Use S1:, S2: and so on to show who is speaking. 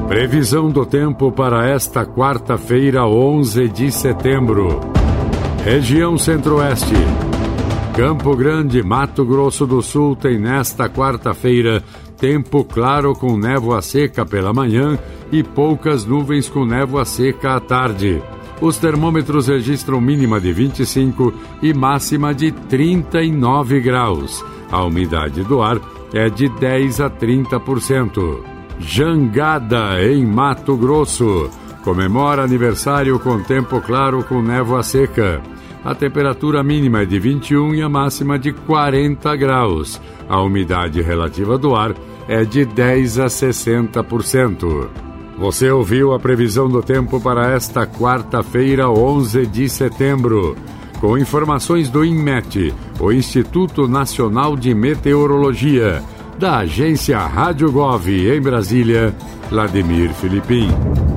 S1: Previsão do tempo para esta quarta-feira, 11 de setembro. Região Centro-Oeste. Campo Grande, Mato Grosso do Sul tem nesta quarta-feira tempo claro com névoa seca pela manhã e poucas nuvens com névoa seca à tarde. Os termômetros registram mínima de 25 e máxima de 39 graus. A umidade do ar é de 10 a 30%. Jangada, em Mato Grosso. Comemora aniversário com tempo claro com névoa seca. A temperatura mínima é de 21 e a máxima de 40 graus. A umidade relativa do ar é de 10 a 60%. Você ouviu a previsão do tempo para esta quarta-feira, 11 de setembro. Com informações do INMET, o Instituto Nacional de Meteorologia, da agência Rádio Gov em Brasília, Vladimir Filipim.